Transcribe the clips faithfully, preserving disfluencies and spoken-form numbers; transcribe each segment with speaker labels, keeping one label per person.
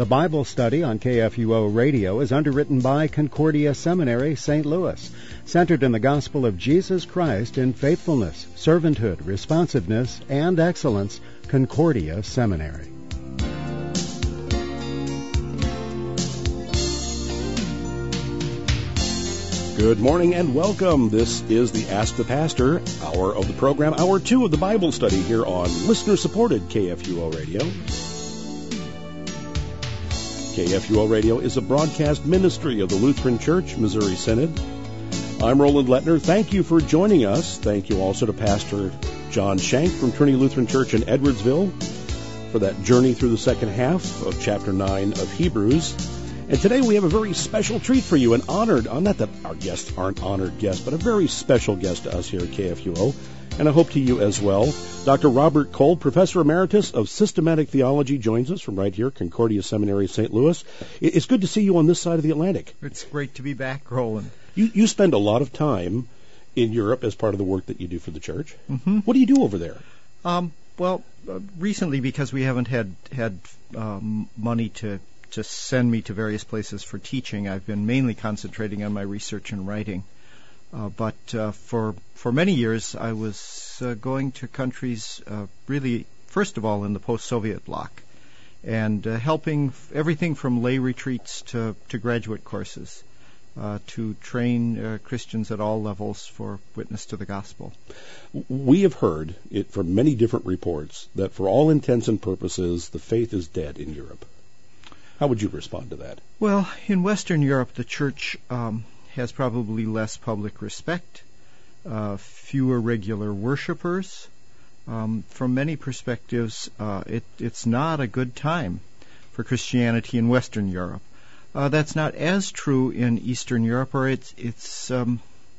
Speaker 1: The Bible study on K F U O Radio is underwritten by Concordia Seminary, Saint Louis, centered in the gospel of Jesus Christ in faithfulness, servanthood, responsiveness, and excellence. Concordia Seminary.
Speaker 2: Good morning and welcome. This is the Ask the Pastor hour of the program, hour two of the Bible study here on listener-supported K F U O Radio. K F U O Radio is a broadcast ministry of the Lutheran Church, Missouri Synod. I'm Roland Lettner. Thank you for joining us. Thank you also to Pastor John Shank from Trinity Lutheran Church in Edwardsville for that journey through the second half of chapter nine of Hebrews. And today we have a very special treat for you, an honored, not that our guests aren't honored guests, but a very special guest to us here at K F U O, and I hope to you as well. Doctor Robert Kolb, Professor Emeritus of Systematic Theology, joins us from right here, Concordia Seminary, Saint Louis. It's good to see you on this side of the Atlantic.
Speaker 3: It's great to be back, Roland.
Speaker 2: You, you spend a lot of time in Europe as part of the work that you do for the church.
Speaker 3: Mm-hmm.
Speaker 2: What do you do over there?
Speaker 3: Um, well, uh, recently, because we haven't had, had um, money to to send me to various places for teaching, I've been mainly concentrating on my research and writing. Uh, but uh, for for many years, I was uh, going to countries, uh, really, first of all, in the post-Soviet bloc, and uh, helping f- everything from lay retreats to, to graduate courses uh, to train uh, Christians at all levels for witness to the gospel.
Speaker 2: We have heard it from many different reports that for all intents and purposes, the faith is dead in Europe. How would you respond to that?
Speaker 3: Well, in Western Europe, the church um, has probably less public respect, uh, fewer regular worshipers. Um, from many perspectives, uh, it, it's not a good time for Christianity in Western Europe. Uh, that's not as true in Eastern Europe, or it's it's um,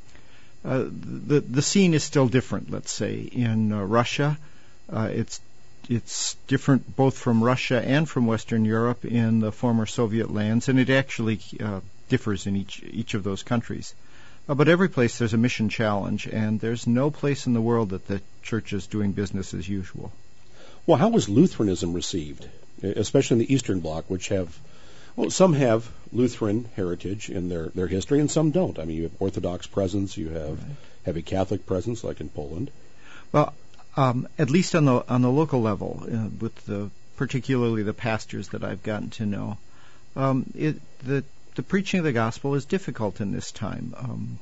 Speaker 3: uh, the the scene is still different. Let's say in uh, Russia, uh, it's It's different both from Russia and from Western Europe in the former Soviet lands, and it actually uh, differs in each each of those countries. Uh, but every place there's a mission challenge, and there's no place in the world that the church is doing business as usual.
Speaker 2: Well, how was Lutheranism received, especially in the Eastern Bloc, which have, well, some have Lutheran heritage in their, their history, and some don't. I mean, you have Orthodox presence, you have
Speaker 3: Right.
Speaker 2: heavy Catholic presence, like in Poland.
Speaker 3: Well, Um, at least on the on the local level, uh, with the particularly the pastors that I've gotten to know, um, it, the the preaching of the gospel is difficult in this time. Um,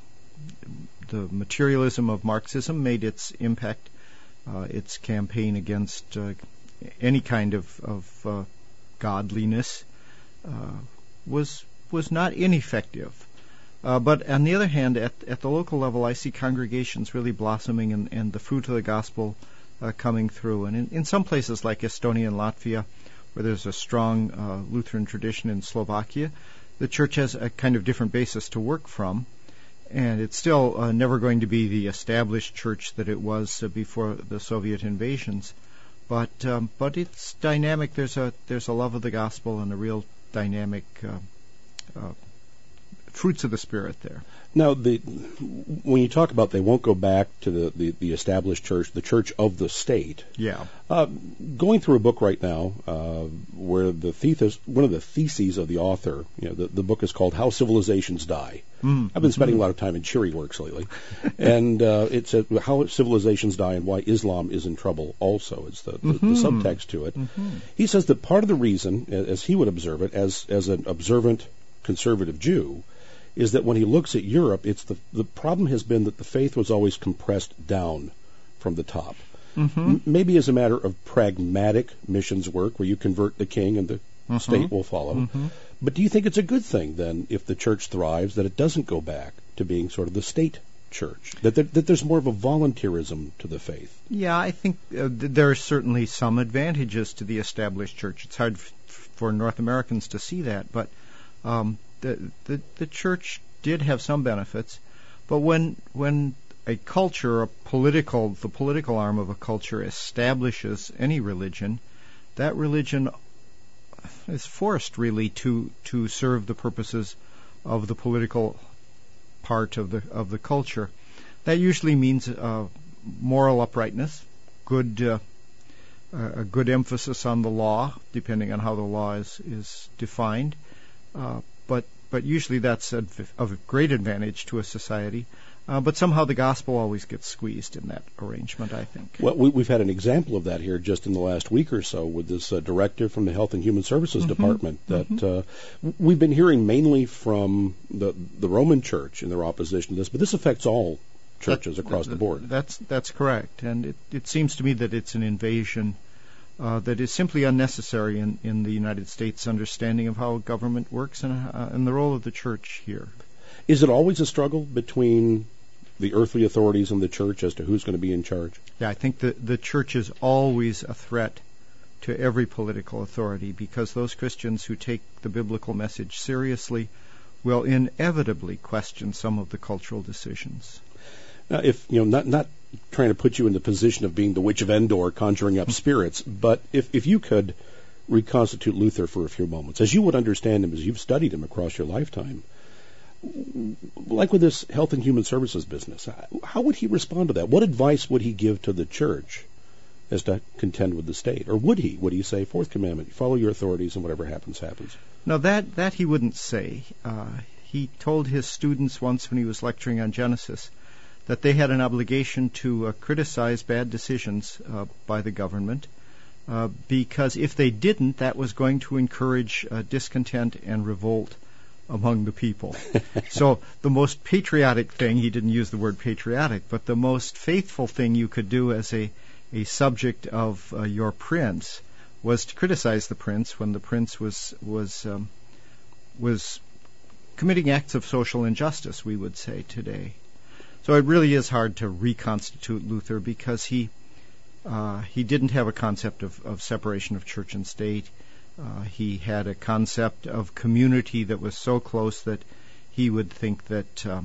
Speaker 3: the materialism of Marxism made its impact. Uh, its campaign against uh, any kind of of uh, godliness uh, was was not ineffective. Uh, but on the other hand, at, at the local level, I see congregations really blossoming and, and the fruit of the gospel uh, coming through. And in, in some places like Estonia and Latvia, where there's a strong uh, Lutheran tradition, in Slovakia, the church has a kind of different basis to work from. And it's still uh, never going to be the established church that it was uh, before the Soviet invasions. But um, but it's dynamic. There's a there's a love of the gospel and a real dynamic uh, uh fruits of the Spirit there.
Speaker 2: Now, the when you talk about they won't go back to the, the, the established church, the church of the state.
Speaker 3: Yeah.
Speaker 2: Uh, going through a book right now uh, where the thesis, one of the theses of the author, you know, the, the book is called How Civilizations Die.
Speaker 3: Mm.
Speaker 2: I've been spending
Speaker 3: mm.
Speaker 2: a lot of time in cheery works lately. And uh, it's a, How Civilizations Die and Why Islam is in Trouble also. It's the, the,
Speaker 3: mm-hmm.
Speaker 2: the subtext to it.
Speaker 3: Mm-hmm.
Speaker 2: He says that part of the reason, as he would observe it, as, as an observant conservative Jew, is that when he looks at Europe, it's the the problem has been that the faith was always compressed down from the top.
Speaker 3: Mm-hmm.
Speaker 2: M- maybe as a matter of pragmatic missions work, where you convert the king and the
Speaker 3: mm-hmm.
Speaker 2: state will follow.
Speaker 3: Mm-hmm.
Speaker 2: But do you think it's a good thing, then, if the church thrives, that it doesn't go back to being sort of the state church, that there, that there's more of a volunteerism to the faith?
Speaker 3: Yeah, I think uh, th- there are certainly some advantages to the established church. It's hard f- for North Americans to see that, but um, The, the the church did have some benefits, but when when a culture, a political, the political arm of a culture establishes any religion, that religion is forced really to to serve the purposes of the political part of the of the culture. That usually means uh, moral uprightness, good uh, a good emphasis on the law, depending on how the law is, is defined. Uh, but but usually that's a, of great advantage to a society. Uh, but somehow the gospel always gets squeezed in that arrangement, I think.
Speaker 2: Well, we, we've had an example of that here just in the last week or so with this uh, director from the Health and Human Services mm-hmm. Department that mm-hmm. uh, we've been hearing mainly from the the Roman Church in their opposition to this, but this affects all churches that, across
Speaker 3: that,
Speaker 2: the board.
Speaker 3: That's that's correct, and it, it seems to me that it's an invasion uh, that is simply unnecessary in, in the United States' understanding of how government works and, uh, and the role of the church here.
Speaker 2: Is it always a struggle between the earthly authorities and the church as to who's going to be in charge?
Speaker 3: Yeah, I think the, the church is always a threat to every political authority because those Christians who take the biblical message seriously will inevitably question some of the cultural decisions.
Speaker 2: Now, if, you know, not, not trying to put you in the position of being the witch of Endor conjuring up spirits, but if, if you could reconstitute Luther for a few moments, as you would understand him, as you've studied him across your lifetime, like with this health and human services business, how would he respond to that? What advice would he give to the church as to contend with the state? Or would he? Would he say, fourth commandment, follow your authorities and whatever happens, happens?
Speaker 3: No, that, that he wouldn't say. Uh, he told his students once when he was lecturing on Genesis that they had an obligation to uh, criticize bad decisions uh, by the government uh, because if they didn't, that was going to encourage uh, discontent and revolt among the people. So the most patriotic thing, he didn't use the word patriotic, but the most faithful thing you could do as a, a subject of uh, your prince was to criticize the prince when the prince was was um, was committing acts of social injustice, we would say today. So it really is hard to reconstitute Luther because he uh, he didn't have a concept of, of separation of church and state. Uh, he had a concept of community that was so close that he would think that um,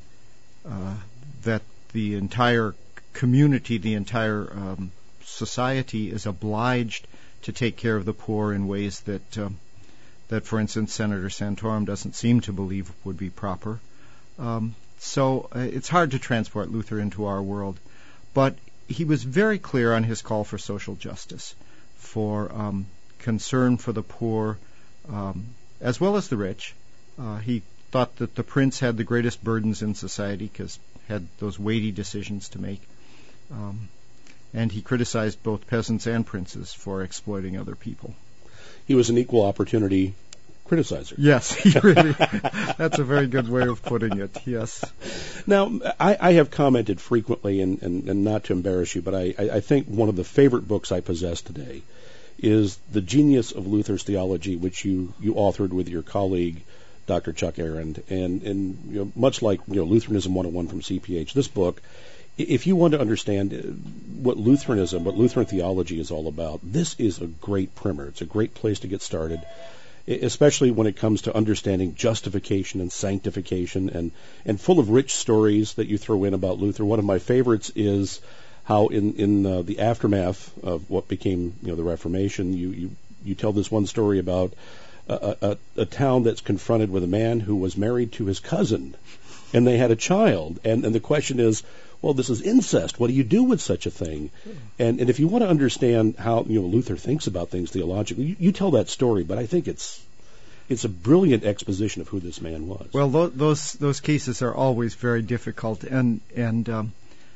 Speaker 3: uh, that the entire community, the entire um, society, is obliged to take care of the poor in ways that, um, that, for instance, Senator Santorum doesn't seem to believe would be proper. Um, so uh, it's hard to transport Luther into our world, but he was very clear on his call for social justice, for um, concern for the poor, um, as well as the rich. Uh, he thought that the prince had the greatest burdens in society because had those weighty decisions to make. Um, and he criticized both peasants and princes for exploiting other people.
Speaker 2: He was an equal opportunity criticizer.
Speaker 3: Yes, he really. That's a very good way of putting it. Yes.
Speaker 2: Now, I, I have commented frequently, and, and, and not to embarrass you, but I, I think one of the favorite books I possess today is The Genius of Luther's Theology, which you, you authored with your colleague, Doctor Chuck Arend. And, and you know, much like you know, Lutheranism one oh one from C P H, this book, if you want to understand what Lutheranism, what Lutheran theology is all about, this is a great primer. It's a great place to get started, especially when it comes to understanding justification and sanctification, and, and full of rich stories that you throw in about Luther. One of my favorites is how in, in uh, the aftermath of what became you know the Reformation, you, you, you tell this one story about a, a, a town that's confronted with a man who was married to his cousin, and they had a child. And, and the question is, well, this is incest. What do you do with such a thing? And, and if you want to understand how you know Luther thinks about things theologically, you, you tell that story, but I think it's it's a brilliant exposition of who this man was.
Speaker 3: Well, th- those those cases are always very difficult, and and um,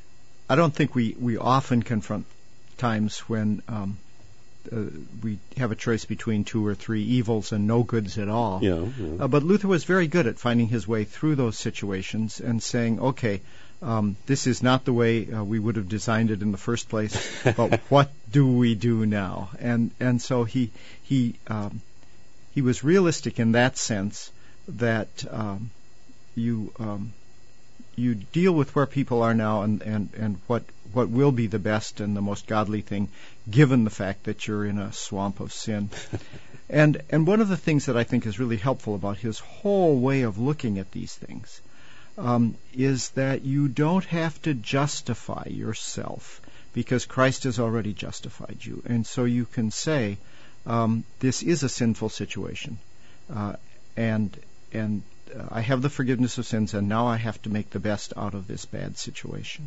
Speaker 3: I don't think we, we often confront times when um, uh, we have a choice between two or three evils and no goods at all.
Speaker 2: Yeah, yeah.
Speaker 3: Uh, but Luther was very good at finding his way through those situations and saying, okay, um, this is not the way uh, we would have designed it in the first place, but what do we do now? And and so he he um, he was realistic in that sense that um, you. Um, You deal with where people are now and, and, and what what will be the best and the most godly thing, given the fact that you're in a swamp of sin. and and one of the things that I think is really helpful about his whole way of looking at these things um, is that you don't have to justify yourself because Christ has already justified you. And so you can say, um, this is a sinful situation, uh, and and I have the forgiveness of sins, and now I have to make the best out of this bad situation.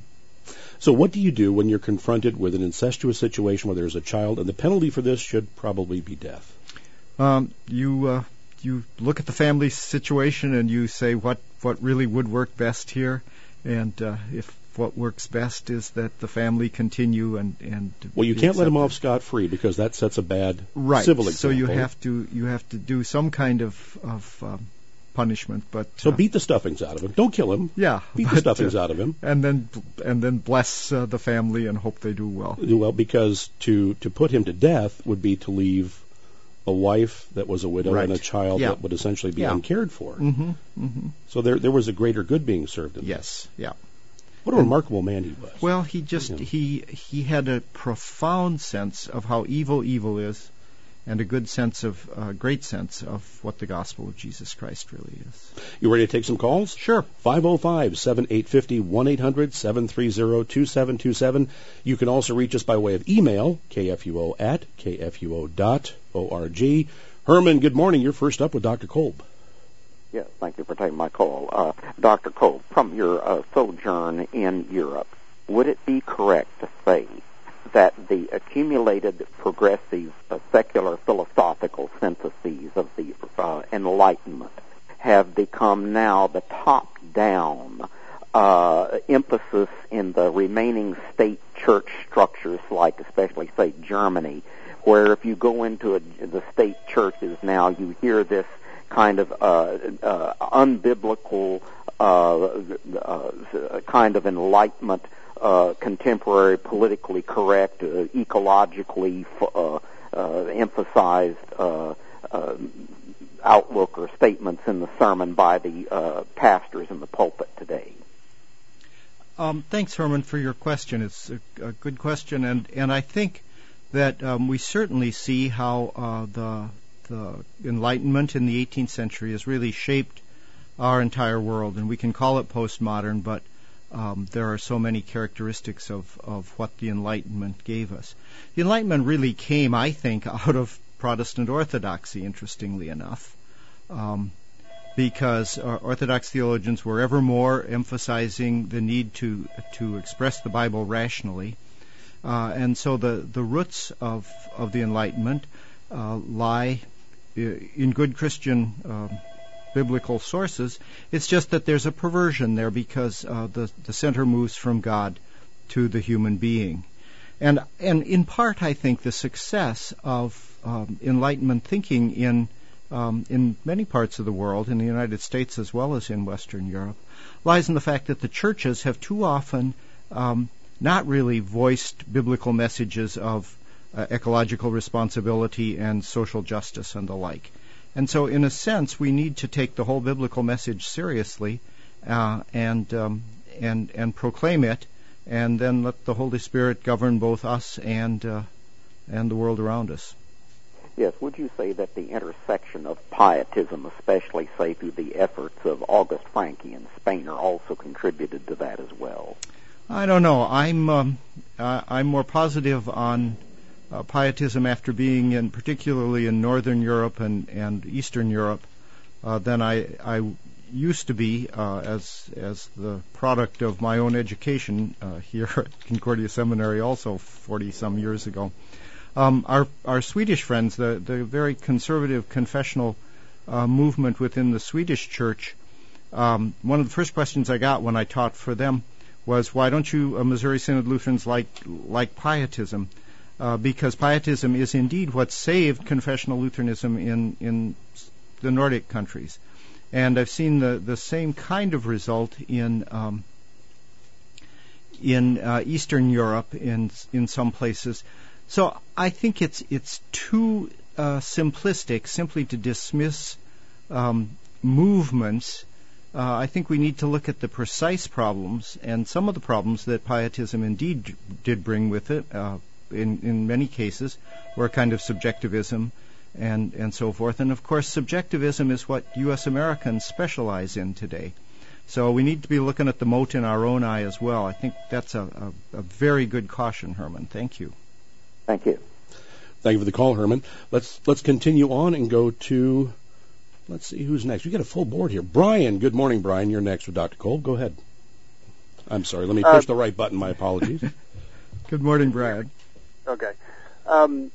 Speaker 2: So what do you do when you're confronted with an incestuous situation where there's a child, and the penalty for this should probably be death?
Speaker 3: Um, you uh, you look at the family situation and you say what, what really would work best here, and uh, if what works best is that the family continue and and
Speaker 2: well, you can't let them off scot-free because that sets a bad
Speaker 3: right.
Speaker 2: civil example.
Speaker 3: So you have to you have to do some kind of of um, punishment, but
Speaker 2: so
Speaker 3: uh,
Speaker 2: beat the stuffings out of him. Don't kill him.
Speaker 3: Yeah,
Speaker 2: beat
Speaker 3: but,
Speaker 2: the stuffings
Speaker 3: uh,
Speaker 2: out of him,
Speaker 3: and then and then bless uh, the family and hope they do well.
Speaker 2: Do well, because to to put him to death would be to leave a wife that was a widow
Speaker 3: right.
Speaker 2: and a child
Speaker 3: yeah.
Speaker 2: that would essentially be
Speaker 3: yeah.
Speaker 2: uncared for.
Speaker 3: Mm-hmm. Mm-hmm.
Speaker 2: So there there was a greater good being served in
Speaker 3: yes,
Speaker 2: that.
Speaker 3: yeah.
Speaker 2: What a and, remarkable man he was.
Speaker 3: Well, he just
Speaker 2: yeah.
Speaker 3: he he had a profound sense of how evil evil is, and a good sense of uh, great sense of what the gospel of Jesus Christ really is.
Speaker 2: You ready to take some calls?
Speaker 3: Sure.
Speaker 2: five oh five, seven eight five oh, one eight hundred, seven three zero, two seven two seven. You can also reach us by way of email, kfuo at kfuo dot org. Herman, good morning. You're first up with Doctor Kolb.
Speaker 4: Yes, thank you for taking my call. Uh, Doctor Kolb, from your uh, sojourn in Europe, would it be correct to say that the accumulated progressive uh, secular philosophical syntheses of the uh, Enlightenment have become now the top-down uh, emphasis in the remaining state church structures, like especially, say, Germany, where if you go into a, the state churches now, you hear this kind of uh, uh, unbiblical uh, uh, kind of enlightenment, uh, contemporary, politically correct, uh, ecologically uh, uh, emphasized uh, uh, outlook or statements in the sermon by the uh, pastors in the pulpit today.
Speaker 3: Um, thanks, Herman, for your question. It's a, a good question, and, and I think that um, we certainly see how uh, the the Enlightenment in the eighteenth century has really shaped our entire world, and we can call it postmodern, but um, there are so many characteristics of, of what the Enlightenment gave us. The Enlightenment really came, I think, out of Protestant orthodoxy, interestingly enough, um, because uh, Orthodox theologians were ever more emphasizing the need to to express the Bible rationally, uh, and so the, the roots of, of the Enlightenment uh, lie in good Christian um, biblical sources. It's just that there's a perversion there because uh, the the center moves from God to the human being, and and in part I think the success of um, Enlightenment thinking in um, in many parts of the world, in the United States as well as in Western Europe, lies in the fact that the churches have too often um, not really voiced biblical messages of Uh, ecological responsibility and social justice and the like. And so, in a sense, we need to take the whole biblical message seriously uh, and um, and and proclaim it, and then let the Holy Spirit govern both us and uh, and the world around us.
Speaker 4: Yes, would you say that the intersection of pietism, especially, say, through the efforts of August Franke in Spain, are also contributed to that as well?
Speaker 3: I don't know. I'm um, uh, I'm more positive on Uh, pietism after being in, particularly in Northern Europe and, and Eastern Europe, uh, than I, I used to be uh, as as the product of my own education uh, here at Concordia Seminary, also forty some years ago. Um, our our Swedish friends, the the very conservative confessional uh, movement within the Swedish Church, um, one of the first questions I got when I taught for them was, "Why don't you uh, Missouri Synod Lutherans like like pietism?" Uh, because pietism is indeed what saved confessional Lutheranism in, in the Nordic countries. And I've seen the, the same kind of result in um, in uh, Eastern Europe in in some places. So I think it's it's too uh, simplistic simply to dismiss um, movements. Uh, I think we need to look at the precise problems, and some of the problems that pietism indeed did bring with it, uh, in, in many cases, were kind of subjectivism and, and so forth. And, of course, subjectivism is what U S Americans specialize in today. So we need to be looking at the mote in our own eye as well. I think that's a, a, a very good caution, Herman. Thank you.
Speaker 4: Thank you.
Speaker 2: Thank you for the call, Herman. Let's let's continue on and go to, let's see who's next. We got a full board here. Brian, good morning, Brian. You're next with Doctor Kolb. Go ahead. I'm sorry. Let me push uh, the right button. My apologies.
Speaker 3: Good morning, Brad.
Speaker 5: Okay. Um,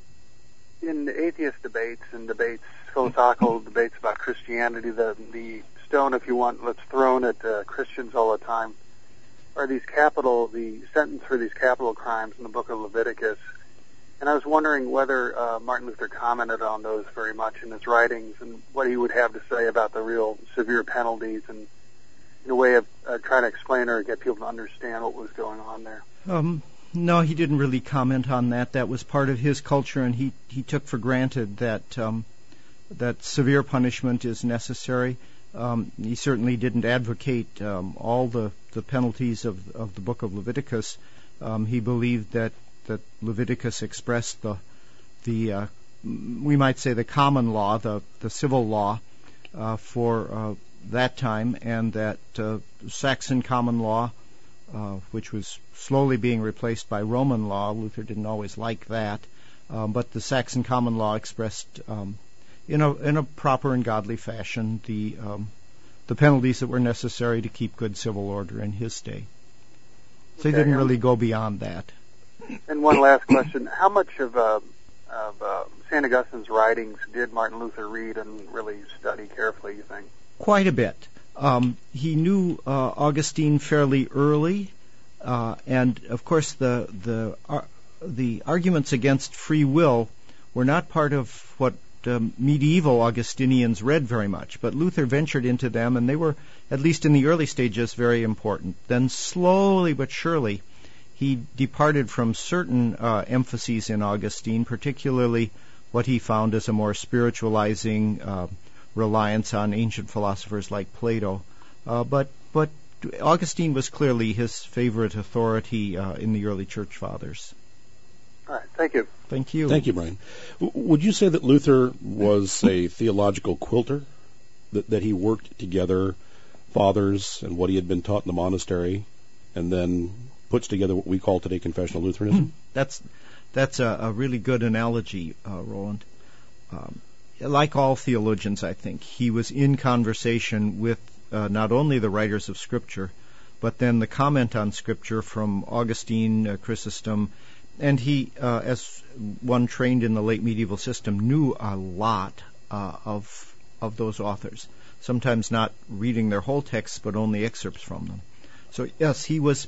Speaker 5: in atheist debates and debates, philosophical debates about Christianity, the the stone, if you want, that's thrown at uh, Christians all the time are these capital, the sentence for these capital crimes in the book of Leviticus. And I was wondering whether uh, Martin Luther commented on those very much in his writings and what he would have to say about the real severe penalties and in a way of uh, trying to explain or get people to understand what was going on there.
Speaker 3: Um, no, he didn't really comment on that. That was part of his culture, and he, he took for granted that um, that severe punishment is necessary. Um, he certainly didn't advocate um, all the, the penalties of, of the book of Leviticus. Um, he believed that, that Leviticus expressed the, the uh, we might say, the common law, the, the civil law uh, for uh, that time, and that uh, Saxon common law, uh, which was slowly being replaced by Roman law. Luther didn't always like that, um, but the Saxon common law expressed um, in a in a proper and godly fashion the um, the penalties that were necessary to keep good civil order in his day. So okay, he didn't really go beyond that.
Speaker 5: And one last question: how much of uh, of uh, Saint Augustine's writings did Martin Luther read and really study carefully, you think?
Speaker 3: Quite a bit. Um, he knew uh, Augustine fairly early, uh, and of course the the uh, the arguments against free will were not part of what um, medieval Augustinians read very much, but Luther ventured into them, and they were, at least in the early stages, very important. Then slowly but surely, he departed from certain uh, emphases in Augustine, particularly what he found as a more spiritualizing uh, reliance on ancient philosophers like Plato. Uh, but but Augustine was clearly his favorite authority uh, in the early church fathers.
Speaker 5: All right, thank you.
Speaker 3: Thank you.
Speaker 2: Thank you, Brian. W- would you say that Luther was a theological quilter, that, that he worked together fathers and what he had been taught in the monastery, and then puts together what we call today confessional Lutheranism?
Speaker 3: That's that's a, a really good analogy, uh, Roland. Um, like all theologians, I think, he was in conversation with uh, not only the writers of Scripture, but then the comment on Scripture from Augustine, uh, Chrysostom, and he, uh, as one trained in the late medieval system, knew a lot uh, of of those authors, sometimes not reading their whole texts, but only excerpts from them. So, yes, he was...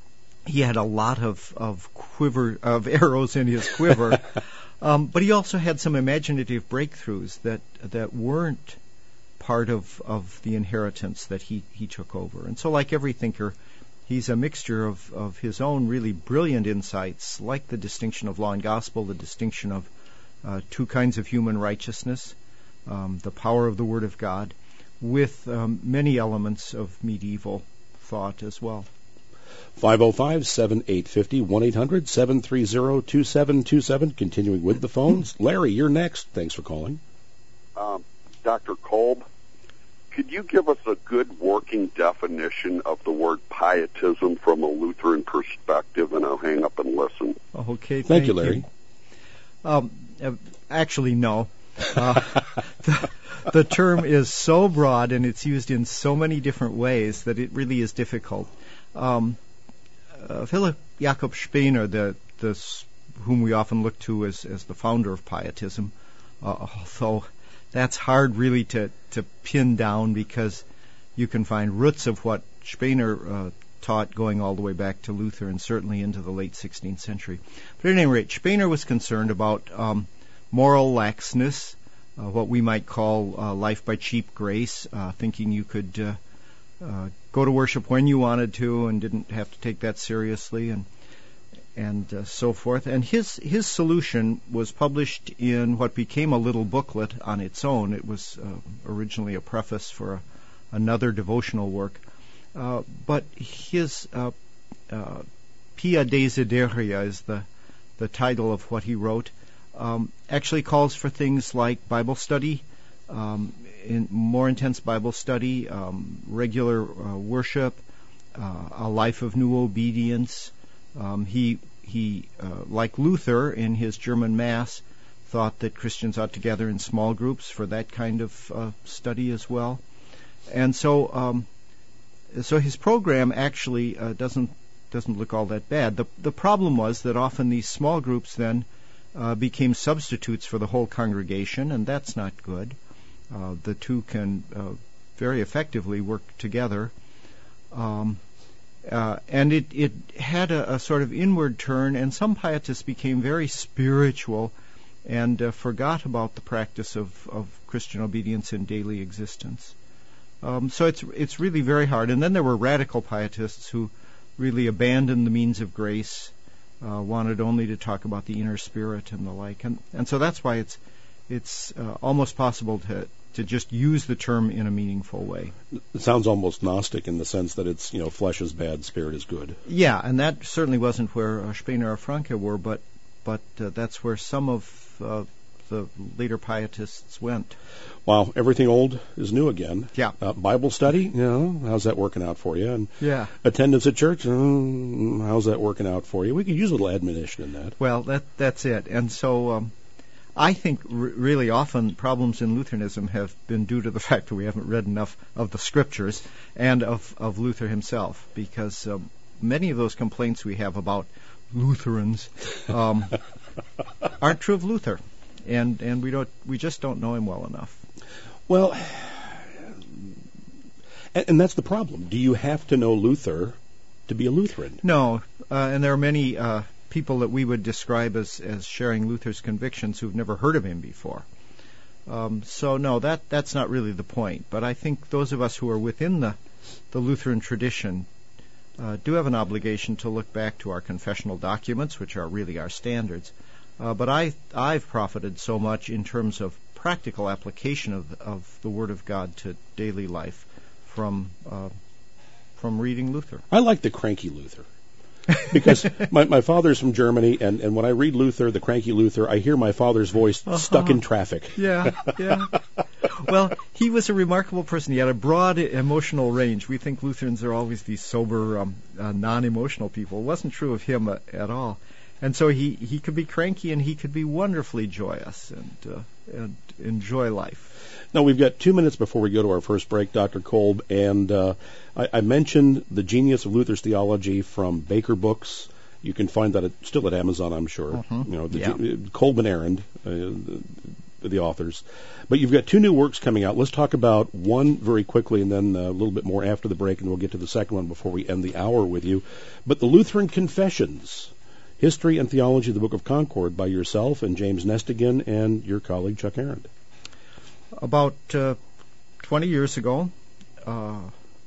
Speaker 3: He had a lot of, of quiver of arrows in his quiver, um, but he also had some imaginative breakthroughs that that weren't part of, of the inheritance that he, he took over. And so, like every thinker, he's a mixture of, of his own really brilliant insights, like the distinction of law and gospel, the distinction of uh, two kinds of human righteousness, um, the power of the Word of God, with um, many elements of medieval thought as well.
Speaker 2: five oh five, seven eight five oh, one eight hundred, seven three zero, two seven two seven. Continuing with the phones. Larry, you're next. Thanks for calling.
Speaker 6: Um, Doctor Kolb, could you give us a good working definition of the word pietism from a Lutheran perspective, and I'll hang up and listen.
Speaker 3: Okay, thank,
Speaker 2: thank you, Larry.
Speaker 3: You. Um, uh, actually, no. Uh, the, the term is so broad, and it's used in so many different ways that it really is difficult. Um, Uh, Philip Jakob Spener, the, the, whom we often look to as, as the founder of pietism, uh, although that's hard really to, to pin down because you can find roots of what Spener uh, taught going all the way back to Luther and certainly into the late sixteenth century. But at any rate, Spener was concerned about um, moral laxness, uh, what we might call uh, life by cheap grace, uh, thinking you could uh, uh, go to worship when you wanted to and didn't have to take that seriously, and and uh, so forth. And his his solution was published in what became a little booklet on its own. It was uh, originally a preface for a, another devotional work. Uh, but his uh, uh, Pia Desideria is the, the title of what he wrote, um, actually calls for things like Bible study, um, in more intense Bible study, um, regular uh, worship, uh, a life of new obedience. Um, he, he uh, like Luther in his German Mass, thought that Christians ought to gather in small groups for that kind of uh, study as well. And so um, so his program actually uh, doesn't doesn't look all that bad. The the problem was that often these small groups then uh, became substitutes for the whole congregation, and that's not good. Uh, the two can uh, very effectively work together. Um, uh, and it, it had a, a sort of inward turn, and some pietists became very spiritual and uh, forgot about the practice of, of Christian obedience in daily existence. Um, so it's it's really very hard. And then there were radical pietists who really abandoned the means of grace, uh, wanted only to talk about the inner spirit and the like. And, and so that's why it's it's uh, almost possible to to just use the term in a meaningful way.
Speaker 2: It sounds almost Gnostic in the sense that it's, you know, flesh is bad, spirit is good.
Speaker 3: Yeah, and that certainly wasn't where uh, Spener or Franke were, but but uh, that's where some of uh, the later pietists went.
Speaker 2: Wow, everything old is new again.
Speaker 3: Yeah.
Speaker 2: Uh, Bible study, you know, how's that working out for you? And
Speaker 3: yeah.
Speaker 2: Attendance at church, mm, how's that working out for you? We could use a little admonition in that.
Speaker 3: Well, that that's it. And so um, I think r- really often problems in Lutheranism have been due to the fact that we haven't read enough of the Scriptures and of, of Luther himself, because um, many of those complaints we have about Lutherans um, aren't true of Luther, and and we don't we just don't know him well enough.
Speaker 2: Well, and, and that's the problem. Do you have to know Luther to be a Lutheran?
Speaker 3: No, uh, and there are many uh, people that we would describe as, as sharing Luther's convictions who've never heard of him before. Um, so no, that that's not really the point. But I think those of us who are within the the Lutheran tradition uh, do have an obligation to look back to our confessional documents, which are really our standards. Uh, but I I've profited so much in terms of practical application of of the Word of God to daily life from uh, from reading Luther.
Speaker 2: I like the cranky Luther. Because my, my father's from Germany, and, and when I read Luther, the cranky Luther, I hear my father's voice uh-huh. stuck in traffic.
Speaker 3: Yeah, yeah. Well, he was a remarkable person. He had a broad emotional range. We think Lutherans are always these sober, um, uh, non-emotional people. It wasn't true of him uh, at all. And so he, he could be cranky, and he could be wonderfully joyous and, uh, and enjoy life.
Speaker 2: Now, we've got two minutes before we go to our first break, Doctor Kolb, and uh, I, I mentioned The Genius of Luther's Theology from Baker Books. You can find that at, still at Amazon, I'm sure.
Speaker 3: Mm-hmm.
Speaker 2: You know, the
Speaker 3: yeah.
Speaker 2: G- Kolb and Arend, uh, the, the authors. But you've got two new works coming out. Let's talk about one very quickly, and then uh, a little bit more after the break, and we'll get to the second one before we end the hour with you. But the Lutheran Confessions, History and Theology of the Book of Concord, by yourself and James Nestigan and your colleague Chuck Arend.
Speaker 3: About uh, twenty years ago, uh,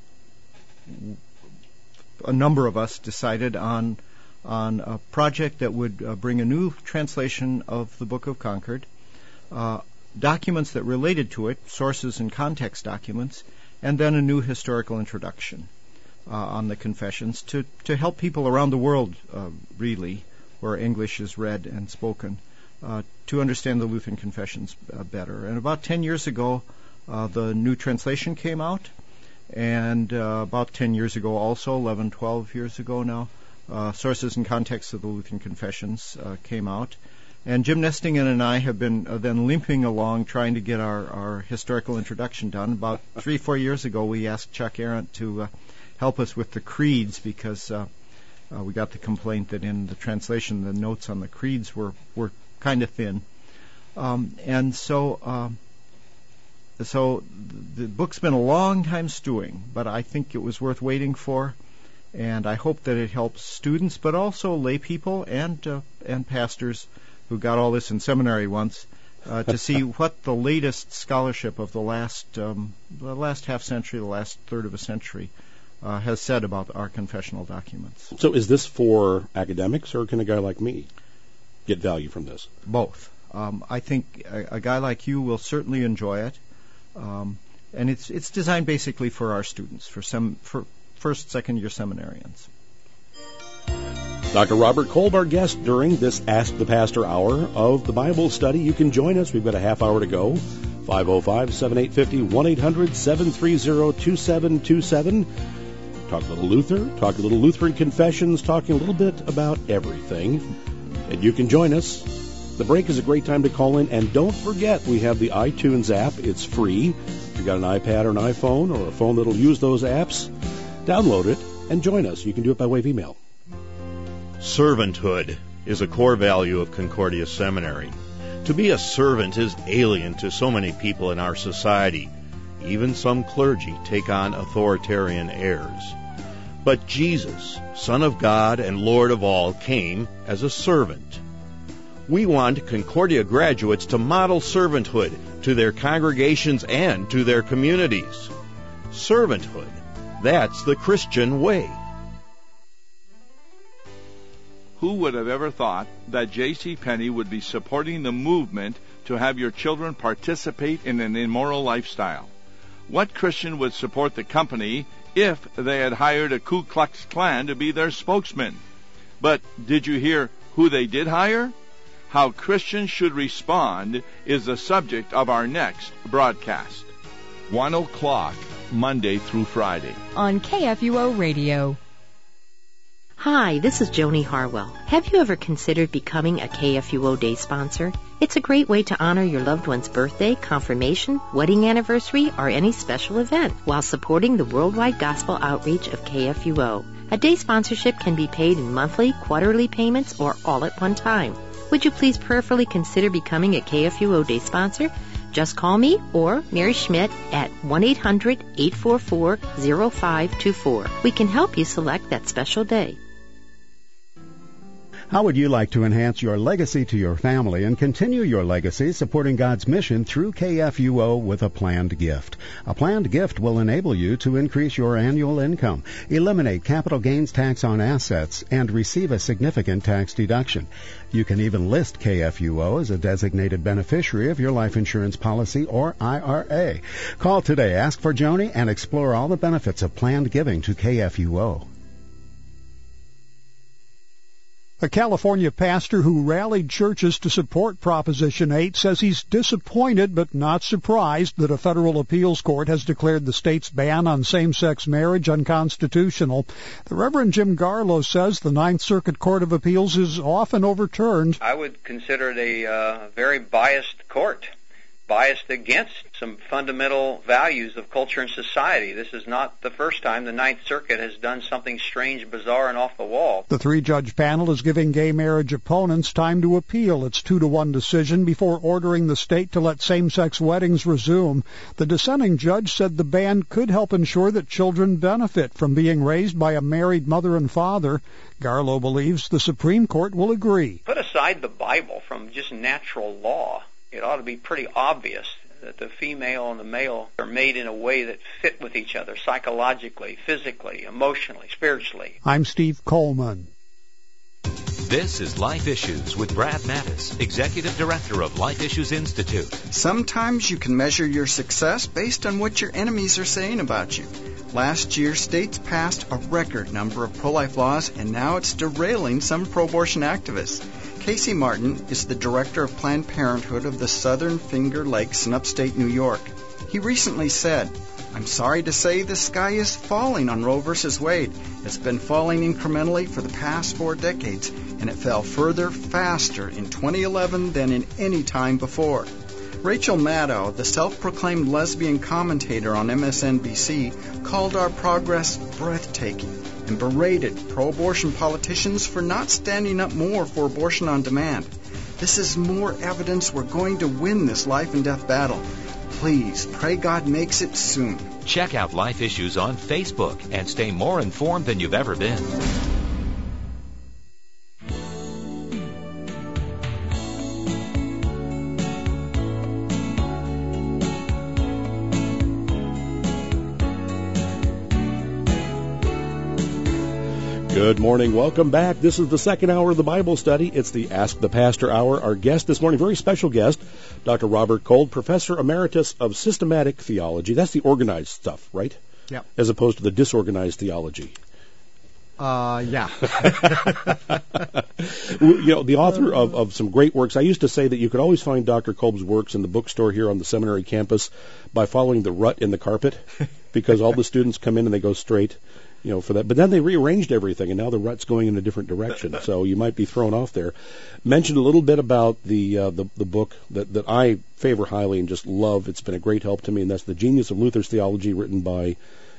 Speaker 3: a number of us decided on on a project that would uh, bring a new translation of the Book of Concord, uh, documents that related to it, sources and context documents, and then a new historical introduction uh, on the Confessions to, to help people around the world, uh, really, where English is read and spoken, Uh, to understand the Lutheran Confessions uh, better. And about ten years ago, uh, the new translation came out, and uh, about ten years ago also, eleven, twelve years ago now, uh, Sources and Contexts of the Lutheran Confessions uh, came out. And Jim Nestingen and I have been uh, then limping along trying to get our, our historical introduction done. About three, four years ago, we asked Chuck Arend to uh, help us with the creeds, because uh, uh, we got the complaint that in the translation, the notes on the creeds were, were kind of thin, um, and so uh, so the book's been a long time stewing, but I think it was worth waiting for, and I hope that it helps students, but also lay people and uh, and pastors who got all this in seminary once uh, to see what the latest scholarship of the last um, the last half century, the last third of a century, uh, has said about our confessional documents.
Speaker 2: So, is this for academics, or can a guy like me get value from this?
Speaker 3: Both. Um, I think a, a guy like you will certainly enjoy it, um, and it's it's designed basically for our students, for some for first, second year seminarians.
Speaker 2: Doctor Robert Kolb, our guest during this Ask the Pastor hour of the Bible study. You can join us. We've got a half hour to go. five oh five, seven eight five oh, one eight hundred, seven three zero, two seven two seven. Talk a little Luther, talk a little Lutheran Confessions, talking a little bit about everything. And you can join us. The break is a great time to call in. And don't forget, we have the iTunes app. It's free. If you've got an iPad or an iPhone or a phone that'll use those apps, Download it and join us. You can do it by way of email.
Speaker 7: Servanthood is a core value of Concordia Seminary. To be a servant is alien to so many people in our society. Even some clergy take on authoritarian airs. But Jesus, Son of God and Lord of all, came as a servant. We want Concordia graduates to model servanthood to their congregations and to their communities. Servanthood, that's the Christian way.
Speaker 8: Who would have ever thought that J C. Penney would be supporting the movement to have your children participate in an immoral lifestyle? What Christian would support the company if they had hired a Ku Klux Klan to be their spokesman? But did you hear who they did hire? How Christians should respond is the subject of our next broadcast. One o'clock, Monday through Friday.
Speaker 9: On K F U O Radio.
Speaker 10: Hi, this is Joni Harwell. Have you ever considered becoming a K F U O Day sponsor? It's a great way to honor your loved one's birthday, confirmation, wedding anniversary, or any special event while supporting the worldwide gospel outreach of K F U O. A day sponsorship can be paid in monthly, quarterly payments, or all at one time. Would you please prayerfully consider becoming a K F U O Day sponsor? Just call me or Mary Schmidt at one eight hundred, eight four four, zero five two four. We can help you select that special day.
Speaker 1: How would you like to enhance your legacy to your family and continue your legacy supporting God's mission through K F U O with a planned gift? A planned gift will enable you to increase your annual income, eliminate capital gains tax on assets, and receive a significant tax deduction. You can even list K F U O as a designated beneficiary of your life insurance policy or I R A. Call today, ask for Joni, and explore all the benefits of planned giving to K F U O.
Speaker 11: A California pastor who rallied churches to support Proposition eight says he's disappointed but not surprised that a federal appeals court has declared the state's ban on same-sex marriage unconstitutional. The Reverend Jim Garlow says the Ninth Circuit Court of Appeals is often overturned.
Speaker 12: I would consider it a uh, very biased court, biased against some fundamental values of culture and society. This is not the first time the Ninth Circuit has done something strange, bizarre, and off the wall.
Speaker 11: The three-judge panel is giving gay marriage opponents time to appeal its two to one decision before ordering the state to let same-sex weddings resume. The dissenting judge said the ban could help ensure that children benefit from being raised by a married mother and father. Garlow believes the Supreme Court will agree.
Speaker 12: Put aside the Bible from just natural law. It ought to be pretty obvious that the female and the male are made in a way that fit with each other psychologically, physically, emotionally, spiritually.
Speaker 11: I'm Steve Coleman.
Speaker 13: This is Life Issues with Brad Mattis, Executive Director of Life Issues Institute.
Speaker 14: Sometimes you can measure your success based on what your enemies are saying about you. Last year, states passed a record number of pro-life laws, and now it's derailing some pro-abortion activists. Casey Martin is the director of Planned Parenthood of the Southern Finger Lakes in upstate New York. He recently said, "I'm sorry to say the sky is falling on Roe versus Wade. It's been falling incrementally for the past four decades, and it fell further, faster in twenty eleven than in any time before." Rachel Maddow, the self-proclaimed lesbian commentator on M S N B C, called our progress breathtaking and berated pro-abortion politicians for not standing up more for abortion on demand. This is more evidence we're going to win this life and death battle. Please pray God makes it soon.
Speaker 13: Check out Life Issues on Facebook and stay more informed than you've ever been.
Speaker 2: Good morning. Welcome back. This is the second hour of the Bible study. It's the Ask the Pastor Hour. Our guest this morning, very special guest, Doctor Robert Kolb, Professor Emeritus of Systematic Theology. That's the organized stuff, right?
Speaker 3: Yeah.
Speaker 2: As opposed to the disorganized theology.
Speaker 3: Uh, yeah.
Speaker 2: You know, the author of, of some great works. I used to say that you could always find Doctor Kolb's works in the bookstore here on the seminary campus by following the rut in the carpet, because all the students come in and they go straight. You know, for that. But then they rearranged everything, and now the rut's going in a different direction. So you might be thrown off there. Mentioned a little bit about the uh, the, the book that, that I favor highly and just love. It's been a great help to me, and that's The Genius of Luther's Theology, written by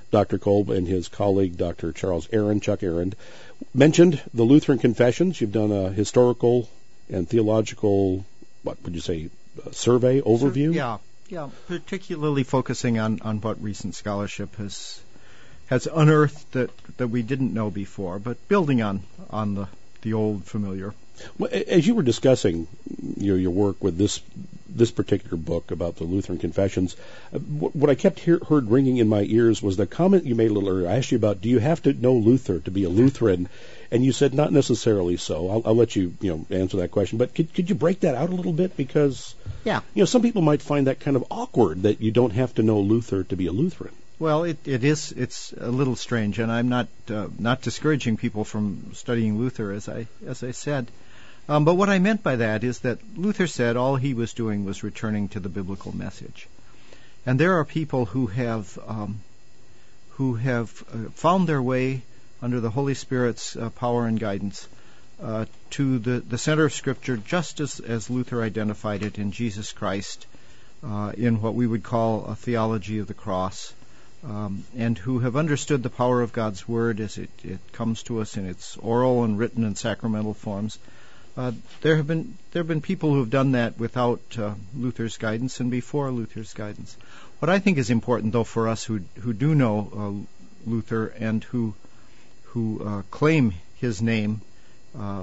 Speaker 2: Doctor Kolb and his colleague, Doctor Charles Aaron, Chuck Aaron, mentioned the Lutheran Confessions. You've done a historical and theological, what would you say, uh, survey, overview?
Speaker 3: Yeah, yeah, particularly focusing on, on what recent scholarship has has unearthed that, that we didn't know before, but building on, on the, the old familiar.
Speaker 2: Well, as you were discussing your your work with this this particular book about the Lutheran Confessions, uh, what I kept hear, heard ringing in my ears was the comment you made a little earlier. I asked you about, do you have to know Luther to be a Lutheran? And you said not necessarily so. I'll, I'll let you you know answer that question. But could could you break that out a little bit? Because
Speaker 3: yeah,
Speaker 2: you know some people might find that kind of awkward that you don't have to know Luther to be a Lutheran.
Speaker 3: Well, it, it is. It's a little strange, and I'm not uh, not discouraging people from studying Luther, as I as I said. Um, but what I meant by that is that Luther said all he was doing was returning to the biblical message, and there are people who have um, who have uh, found their way under the Holy Spirit's uh, power and guidance uh, to the, the center of Scripture, just as, as Luther identified it in Jesus Christ, uh, in what we would call a theology of the cross. Um, and who have understood the power of God's Word as it, it comes to us in its oral and written and sacramental forms. Uh, there have been there have been people who have done that without uh, Luther's guidance and before Luther's guidance. What I think is important, though, for us who who do know uh, Luther and who who uh, claim his name, uh,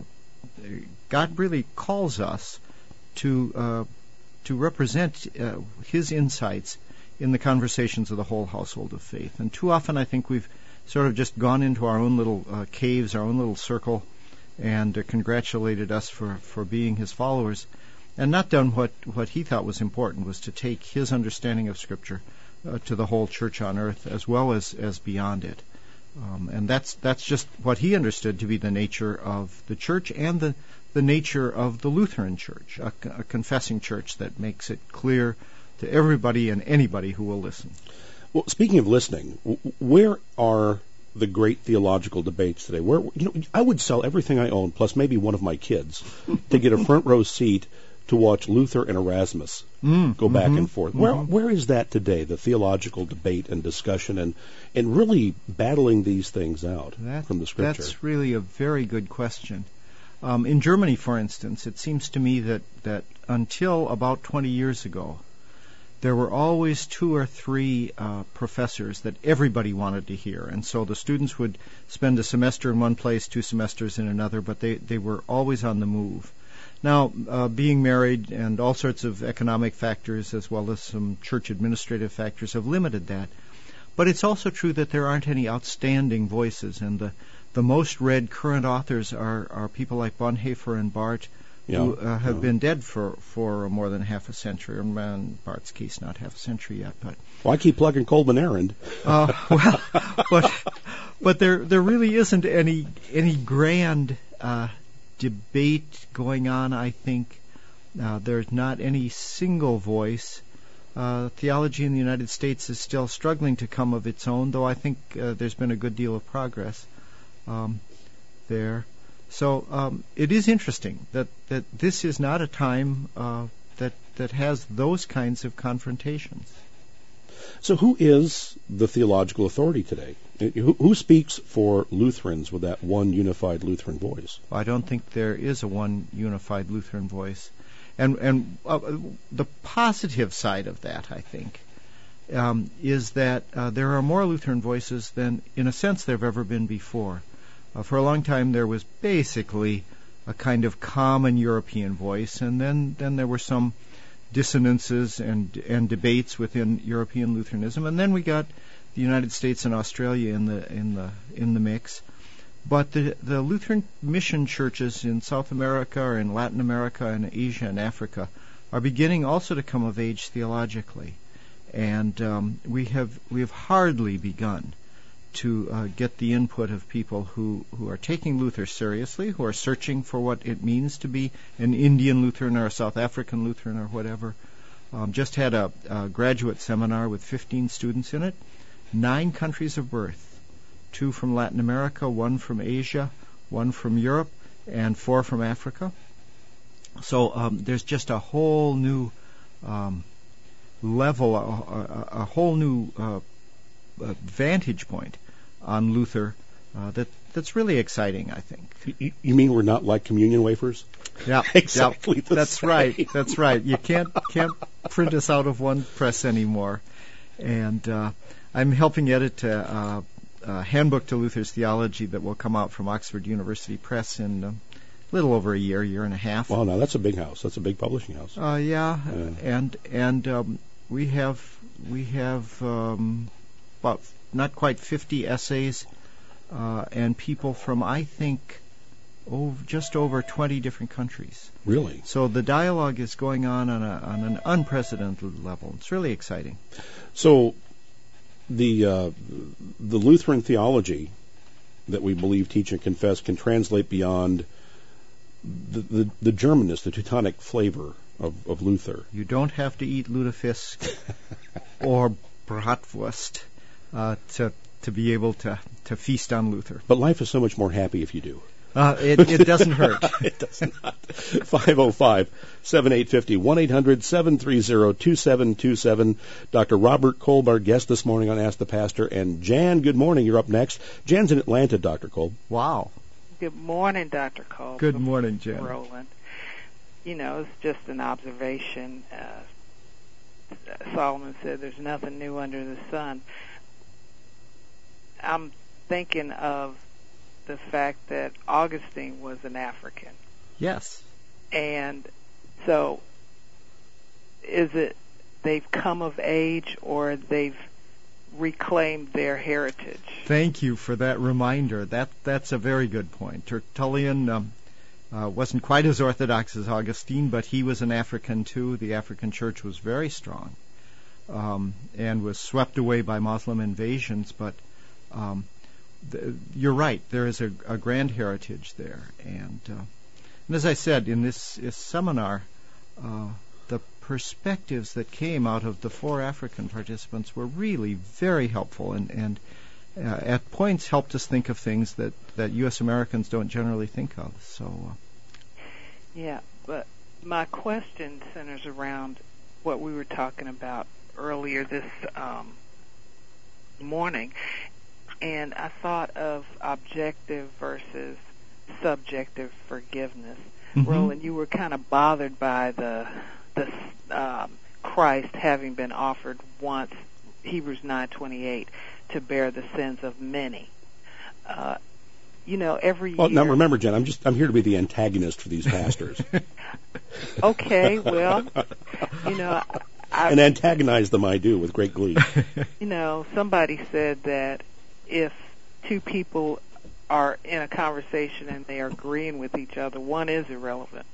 Speaker 3: God really calls us to uh, to represent uh, his insights in the conversations of the whole household of faith. And too often I think we've sort of just gone into our own little uh, caves, our own little circle, and uh, congratulated us for, for being his followers, and not done what, what he thought was important, was to take his understanding of Scripture uh, to the whole church on earth as well as, as beyond it. Um, and that's that's just what he understood to be the nature of the church and the, the nature of the Lutheran Church, a, a confessing church that makes it clear to everybody and anybody who will listen.
Speaker 2: Well, speaking of listening, where are the great theological debates today? Where you know, I would sell everything I own, plus maybe one of my kids, to get a front row seat to watch Luther and Erasmus
Speaker 3: mm,
Speaker 2: go back
Speaker 3: mm-hmm,
Speaker 2: and forth.
Speaker 3: Mm-hmm.
Speaker 2: Where where is that today? The theological debate and discussion, and and really battling these things out
Speaker 3: that,
Speaker 2: from the Scripture.
Speaker 3: That's really a very good question. Um, in Germany, for instance, it seems to me that that until about twenty years ago, there were always two or three uh, professors that everybody wanted to hear. And so the students would spend a semester in one place, two semesters in another, but they, they were always on the move. Now, uh, being married and all sorts of economic factors as well as some church administrative factors have limited that. But it's also true that there aren't any outstanding voices, and the, the most read current authors are, are people like Bonhoeffer and Barth,
Speaker 2: Yeah,
Speaker 3: who uh, have
Speaker 2: yeah.
Speaker 3: been dead for, for more than half a century, or in Barth's case, not half a century yet. But
Speaker 2: well, I keep plugging Kolb and Aaron.
Speaker 3: uh, well, but but there there really isn't any any grand uh, debate going on. I think uh, there's not any single voice. Uh, theology in the United States is still struggling to come of its own, though I think uh, there's been a good deal of progress um, there. So um, it is interesting that, that this is not a time uh, that that has those kinds of confrontations.
Speaker 2: So who is the theological authority today? Who, who speaks for Lutherans with that one unified Lutheran voice?
Speaker 3: I don't think there is a one unified Lutheran voice. And, and uh, the positive side of that, I think, um, is that uh, there are more Lutheran voices than, in a sense, there have ever been before. Uh, for a long time, there was basically a kind of common European voice, and then, then there were some dissonances and and debates within European Lutheranism, and then we got the United States and Australia in the in the in the mix. But the the Lutheran mission churches in South America or in Latin America and Asia and Africa are beginning also to come of age theologically, and um, we have we have hardly begun to uh, get the input of people who, who are taking Luther seriously, who are searching for what it means to be an Indian Lutheran or a South African Lutheran or whatever. Um, just had a, a graduate seminar with fifteen students in it, nine countries of birth, two from Latin America, one from Asia, one from Europe, and four from Africa. So um, there's just a whole new um, level, a, a, a whole new uh, a vantage point on Luther uh, that that's really exciting, I think.
Speaker 2: You, you mean we're not like communion wafers?
Speaker 3: Yeah,
Speaker 2: exactly.
Speaker 3: Yeah, that's
Speaker 2: same.
Speaker 3: right. That's right. You can't can't print us out of one press anymore. And uh, I'm helping edit a, uh, a handbook to Luther's theology that will come out from Oxford University Press in a little over a year, year and a half.
Speaker 2: Well, now that's a big house. That's a big publishing house.
Speaker 3: Uh, yeah,
Speaker 2: yeah.
Speaker 3: and and um, we have we have um, about not quite fifty essays uh, and people from I think oh, just over twenty different countries.
Speaker 2: Really?
Speaker 3: So the dialogue is going on on, a, on an unprecedented level. It's really exciting.
Speaker 2: So the uh, the Lutheran theology that we believe, teach, and confess can translate beyond the the, the Germanness, the Teutonic flavor of, of Luther.
Speaker 3: You don't have to eat lutefisk or bratwurst uh, to to be able to, to feast on Luther.
Speaker 2: But life is so much more happy if you do.
Speaker 3: Uh, it, it doesn't hurt.
Speaker 2: It does not. five oh five, seven eight five oh, one eight hundred, seven three zero, two seven two seven. Doctor Robert Kolb, our guest this morning on Ask the Pastor. And Jan, good morning. You're up next. Jan's in Atlanta, Doctor Kolb.
Speaker 3: Wow.
Speaker 15: Good morning, Doctor Kolb.
Speaker 3: Good morning, Jan.
Speaker 15: Roland. You know, it's just an observation. Uh, Solomon said there's nothing new under the sun. I'm thinking of the fact that Augustine was an African.
Speaker 3: Yes.
Speaker 15: And so is it they've come of age or they've reclaimed their heritage?
Speaker 3: Thank you for that reminder. That That's a very good point. Tertullian um, uh, wasn't quite as orthodox as Augustine, but he was an African too. The African church was very strong um, and was swept away by Muslim invasions, but um, The, you're right. There is a, a grand heritage there, and, uh, and as I said in this, this seminar, uh, the perspectives that came out of the four African participants were really very helpful, and, and uh, at points helped us think of things that, that U S Americans don't generally think of. So, uh,
Speaker 15: yeah, but my question centers around what we were talking about earlier this um, morning. And I thought of objective versus subjective forgiveness. Mm-hmm. Roland, you were kind of bothered by the the um, Christ having been offered once, Hebrews nine twenty-eight, to bear the sins of many. Uh, you know, every
Speaker 2: well,
Speaker 15: year.
Speaker 2: Now remember, Jen, I'm just I'm here to be the antagonist for these pastors.
Speaker 15: Okay, well, you know, I,
Speaker 2: and antagonize them I do with great glee.
Speaker 15: You know, somebody said that if two people are in a conversation and they are agreeing with each other, one is irrelevant.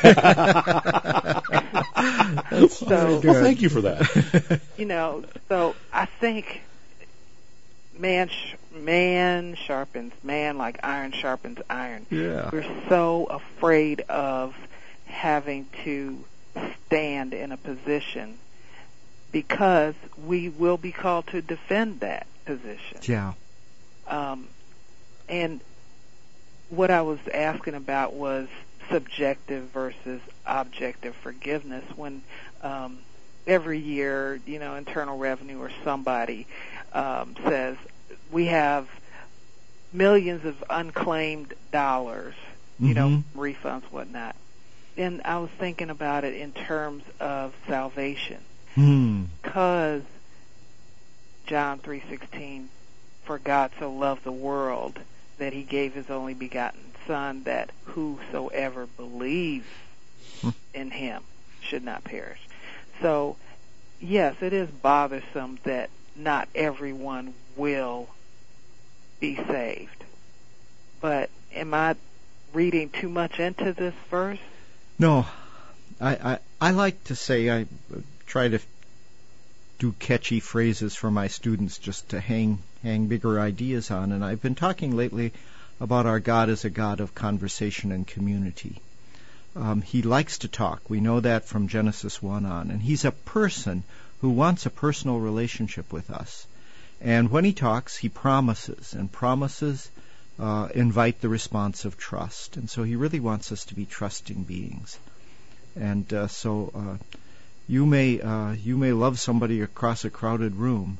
Speaker 15: So,
Speaker 2: well, thank you for that.
Speaker 15: You know, so I think man, sh- man sharpens man like iron sharpens iron.
Speaker 3: Yeah.
Speaker 15: We're so afraid of having to stand in a position because we will be called to defend that position.
Speaker 3: Yeah.
Speaker 15: Um, and what I was asking about was subjective versus objective forgiveness. When um, every year, you know, Internal Revenue or somebody um, says we have millions of unclaimed dollars, you
Speaker 3: mm-hmm.
Speaker 15: know, refunds, whatnot. And I was thinking about it in terms of salvation. Because
Speaker 3: mm.
Speaker 15: John three sixteen, for God so loved the world that he gave his only begotten Son, that whosoever believes
Speaker 3: hmm.
Speaker 15: in him should not perish. So, yes, it is bothersome that not everyone will be saved. But am I reading too much into this verse?
Speaker 3: No. I, I, I like to say, I try to do catchy phrases for my students just to hang hang bigger ideas on, and I've been talking lately about our God as a God of conversation and community. Um, he likes to talk. We know that from Genesis one on, and he's a person who wants a personal relationship with us. And when he talks, he promises, and promises uh, invite the response of trust. And so he really wants us to be trusting beings. And uh, so uh, you may uh, you may love somebody across a crowded room,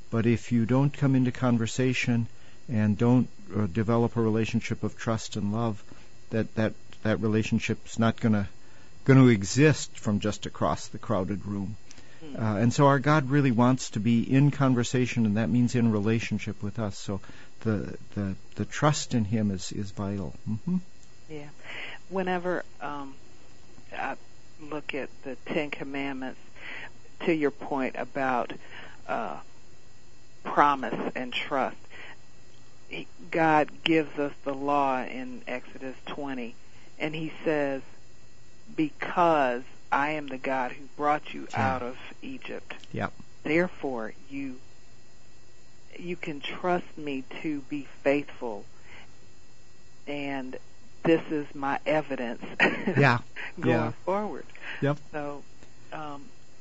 Speaker 3: But if you don't come into conversation and don't uh, develop a relationship of trust and love, that that that relationship's not going to going to exist from just across the crowded room. Uh, and so our God really wants to be in conversation, and that means in relationship with us. So the the, the trust in Him is, is vital. Mm-hmm.
Speaker 15: Yeah. Whenever um, I look at the Ten Commandments, to your point about uh, promise and trust, God gives us the law in Exodus twenty, and He says, because I am the God who brought you yeah. out of Egypt.
Speaker 3: Yep.
Speaker 15: Therefore, you you can trust me to be faithful, and this is my evidence
Speaker 3: yeah.
Speaker 15: going
Speaker 3: yeah.
Speaker 15: forward.
Speaker 3: Yep.
Speaker 15: So, um,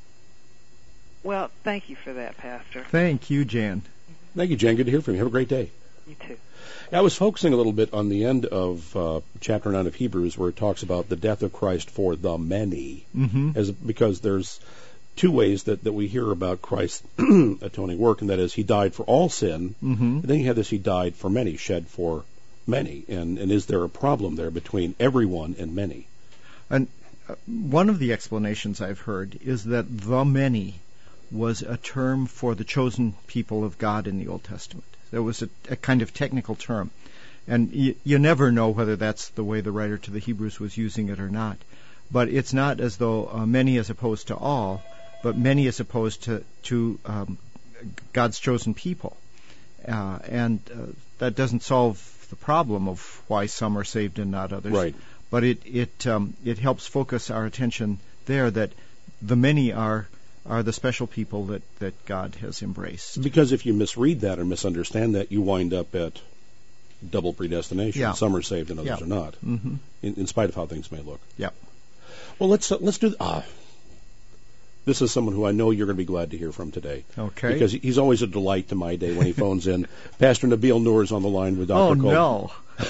Speaker 15: well, thank you for that, Pastor.
Speaker 3: Thank you, Jan.
Speaker 2: Thank you, Jan. Good to hear from you. Have a great day.
Speaker 15: You too.
Speaker 2: I was focusing a little bit on the end of uh, chapter nine of Hebrews, where it talks about the death of Christ for the many,
Speaker 3: mm-hmm.
Speaker 2: as because there's two ways that, that we hear about Christ's atoning work, and that is He died for all sin,
Speaker 3: mm-hmm.
Speaker 2: and then you have this He died for many, shed for many, and, and is there a problem there between everyone and many?
Speaker 3: And uh, one of the explanations I've heard is that the many was a term for the chosen people of God in the Old Testament. There was a, a kind of technical term, and y- you never know whether that's the way the writer to the Hebrews was using it or not. But it's not as though uh, many as opposed to all, but many as opposed to, to um, God's chosen people. Uh, and uh, that doesn't solve the problem of why some are saved and not others.
Speaker 2: Right.
Speaker 3: But it it um, it helps focus our attention there that the many are are the special people that, that God has embraced.
Speaker 2: Because if you misread that or misunderstand that, you wind up at double predestination.
Speaker 3: Yeah.
Speaker 2: Some are saved and others
Speaker 3: yeah.
Speaker 2: are not,
Speaker 3: mm-hmm.
Speaker 2: in, in spite of how things may look.
Speaker 3: Yeah.
Speaker 2: Well, let's uh, let's do. Ah, this is someone who I know you're going to be glad to hear from today.
Speaker 3: Okay.
Speaker 2: Because he's always a delight to my day when he phones in. Pastor Nabil Noor is on the line with Doctor
Speaker 3: Oh,
Speaker 2: Kolb.
Speaker 3: no.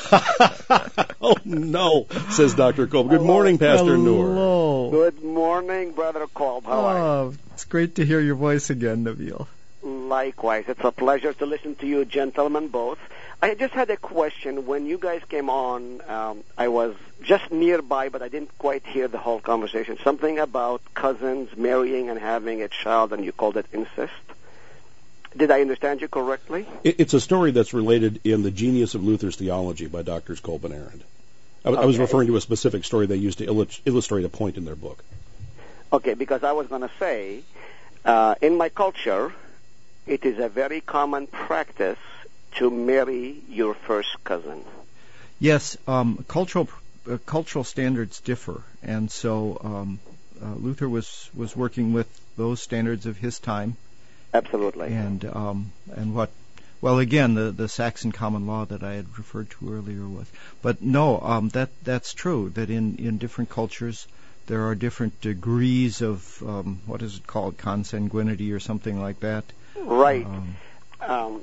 Speaker 2: Oh, no, says Doctor Kolb. Good
Speaker 16: Hello.
Speaker 2: morning, Pastor Noor.
Speaker 3: Hello.
Speaker 16: Good morning, Brother Kolb. How are
Speaker 3: Oh, it's great to hear your voice again, Nabil.
Speaker 16: you? Likewise. It's a pleasure to listen to you gentlemen both. I just had a question. When you guys came on, um, I was just nearby, but I didn't quite hear the whole conversation. Something about cousins marrying and having a child, and you called it incest. Did I understand you correctly?
Speaker 2: It, it's a story that's related in The Genius of Luther's Theology by Doctors Kolb and Arendt. I, okay. I was referring to a specific story they used to illust- illustrate a point in their book.
Speaker 16: Okay, because I was going to say, uh, in my culture, it is a very common practice to marry your first cousin.
Speaker 3: Yes, um, cultural uh, cultural standards differ, and so um, uh, Luther was, was working with those standards of his time.
Speaker 16: Absolutely.
Speaker 3: And um, and what? Well, again, the, the Saxon common law that I had referred to earlier was. But no, um, that that's true. That in, in different cultures there are different degrees of um, what is it called, consanguinity or something like that.
Speaker 16: Right.
Speaker 3: Um,
Speaker 16: um,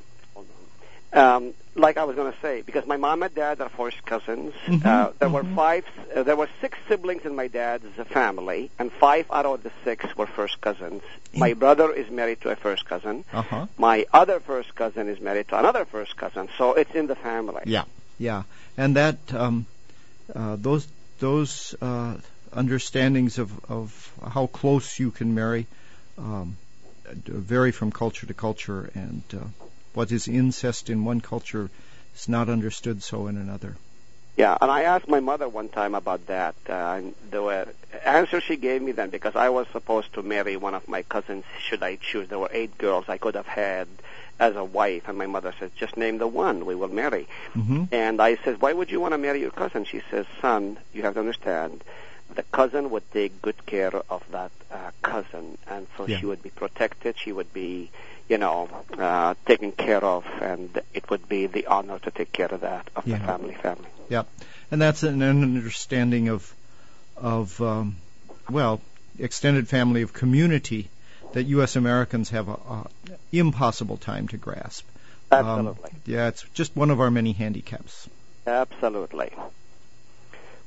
Speaker 16: Um, like I was going to say, because my mom and dad are first cousins.
Speaker 3: Mm-hmm,
Speaker 16: uh, there
Speaker 3: mm-hmm.
Speaker 16: were five. Uh, there were six siblings in my dad's family, and five out of the six were first cousins. Mm-hmm. My brother is married to a first cousin.
Speaker 3: Uh-huh.
Speaker 16: My other first cousin is married to another first cousin. So it's in the family.
Speaker 3: Yeah, yeah, and that um, uh, those those uh, understandings of of how close you can marry um, vary from culture to culture, and. Uh, What is incest in one culture is not understood so in another.
Speaker 16: Yeah, and I asked my mother one time about that. Uh, and the answer she gave me then, because I was supposed to marry one of my cousins, should I choose. There were eight girls I could have had as a wife, and my mother said, just name the one we will marry.
Speaker 3: Mm-hmm.
Speaker 16: And I said, why would you want to marry your cousin? She says, son, you have to understand, the cousin would take good care of that uh, cousin, and so
Speaker 3: yeah.
Speaker 16: she would be protected, she would be, you know, uh, taken care of, and it would be the honor to take care of that, of
Speaker 3: yeah.
Speaker 16: the family family.
Speaker 3: Yeah, and that's an, an understanding of, of um, well, extended family of community that U S Americans have a, a impossible time to grasp.
Speaker 16: Absolutely.
Speaker 3: Um, yeah, it's just one of our many handicaps.
Speaker 16: Absolutely.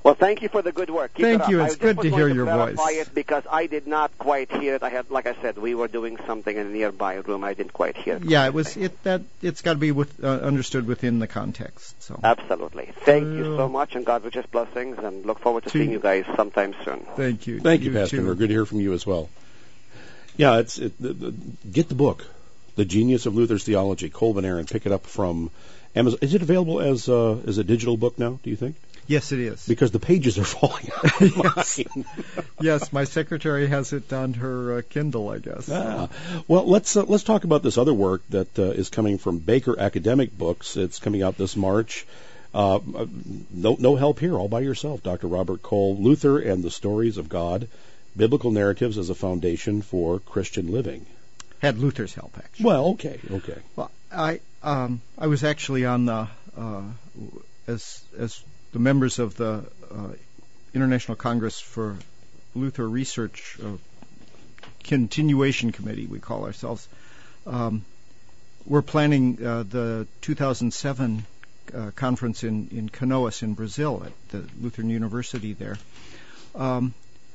Speaker 16: Well, thank you for the good work. Keep
Speaker 3: Thank
Speaker 16: it
Speaker 3: you.
Speaker 16: up.
Speaker 3: It's
Speaker 16: I
Speaker 3: good
Speaker 16: just
Speaker 3: to
Speaker 16: was
Speaker 3: hear
Speaker 16: going
Speaker 3: your
Speaker 16: clarify
Speaker 3: voice.
Speaker 16: It because I did not quite hear it. I had, like I said, we were doing something in a nearby room. I didn't quite hear it.
Speaker 3: Yeah, it was it that it's got to be with, uh, understood within the context. So
Speaker 16: absolutely. Thank
Speaker 3: uh,
Speaker 16: you so much, and God richest blessings, and look forward to,
Speaker 3: to
Speaker 16: seeing you guys sometime soon.
Speaker 3: Thank you.
Speaker 2: Thank you,
Speaker 3: you
Speaker 2: Pastor.
Speaker 3: too.
Speaker 2: We're good to hear from you as well. Yeah, it's it, the, the, get the book, The Genius of Luther's Theology, Kolb and Aaron. Pick it up from Amazon. Is it available as uh, as a digital book now? Do you think?
Speaker 3: Yes, it is.
Speaker 2: Because the pages are falling out of
Speaker 3: yes.
Speaker 2: mine.
Speaker 3: Yes, my secretary has it on her uh, Kindle, I guess.
Speaker 2: Ah. Well, let's uh, let's talk about this other work that uh, is coming from Baker Academic Books. It's coming out this March. Uh, no, no help here, all by yourself, Doctor Robert Kolb, Luther and the Stories of God, Biblical Narratives as a Foundation for Christian Living.
Speaker 3: Had Luther's help, actually.
Speaker 2: Well, okay, okay.
Speaker 3: Well, I um, I was actually on the uh, as as the members of the uh, International Congress for Luther Research uh, Continuation Committee, we call ourselves. Um, we're planning uh, the two thousand seven uh, conference in, in Canoas in Brazil at the Lutheran University there. Um,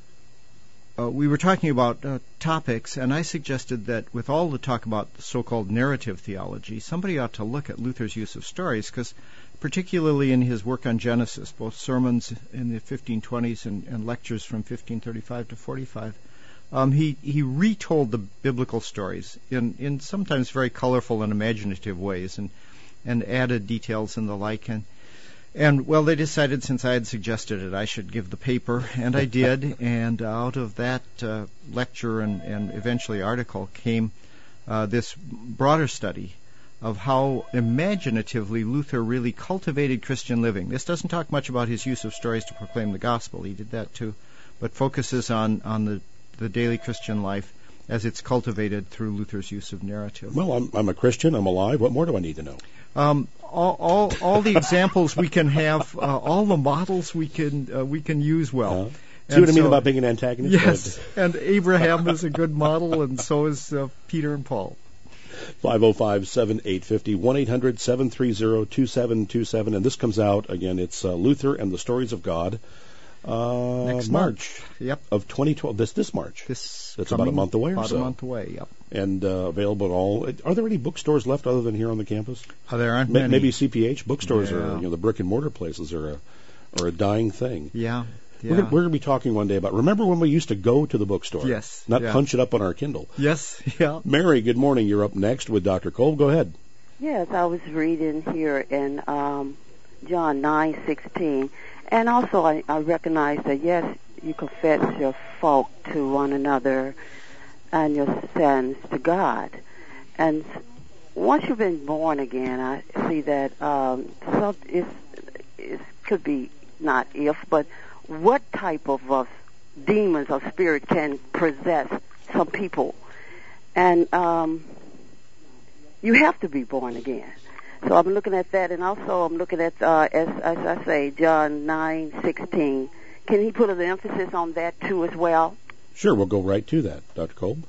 Speaker 3: uh, we were talking about uh, topics, and I suggested that with all the talk about the so-called narrative theology, somebody ought to look at Luther's use of stories, because particularly in his work on Genesis, both sermons in the fifteen twenties and, and lectures from fifteen thirty-five to forty-five, um, he, he retold the biblical stories in, in sometimes very colorful and imaginative ways, and, and added details and the like. And, and, well, they decided since I had suggested it, I should give the paper, and I did. And out of that uh, lecture and, and eventually article came uh, this broader study of how imaginatively Luther really cultivated Christian living. This doesn't talk much about his use of stories to proclaim the gospel. He did that too, but focuses on, on the, the daily Christian life as it's cultivated through Luther's use of narrative.
Speaker 2: Well, I'm, I'm a Christian. I'm alive. What more do I need to know?
Speaker 3: Um, all, all, all the examples we can have, uh, all the models we can uh, we can use well.
Speaker 2: Uh, see what I mean so, about being an antagonist?
Speaker 3: Yes, and Abraham is a good model, and so is uh, Peter and Paul.
Speaker 2: five oh five, seven eight five oh, one eight hundred, seven three zero, two seven two seven. And this comes out, again, it's uh, Luther and the Stories of God. Uh,
Speaker 3: Next
Speaker 2: March.
Speaker 3: March. Yep.
Speaker 2: Of twenty twelve. This this March.
Speaker 3: This
Speaker 2: That's about a month away or
Speaker 3: about
Speaker 2: so.
Speaker 3: About a month away, yep.
Speaker 2: And uh, available at all. Are there any bookstores left other than here on the campus?
Speaker 3: Oh, there aren't
Speaker 2: Ma-
Speaker 3: many.
Speaker 2: Maybe C P H bookstores
Speaker 3: yeah.
Speaker 2: are, you know, the brick and mortar places are a, are a dying thing.
Speaker 3: Yeah. Yeah.
Speaker 2: We're, we're going to be talking one day about, remember when we used to go to the bookstore?
Speaker 3: Yes.
Speaker 2: Not
Speaker 3: yeah.
Speaker 2: punch it up on our Kindle.
Speaker 3: Yes, yeah.
Speaker 2: Mary, good morning. You're up next with Doctor Kolb. Go ahead.
Speaker 17: Yes, I was reading here in um, John nine sixteen, and also I, I recognize that, yes, you confess your fault to one another and your sins to God. And once you've been born again, I see that um, some, it's, it could be not if, but what type of uh, demons or spirit can possess some people. And um, you have to be born again. So I'm looking at that, and also I'm looking at, uh, as, as I say, John nine sixteen. Can he put an emphasis on that too as well?
Speaker 2: Sure, we'll go right to that, Doctor Kolb.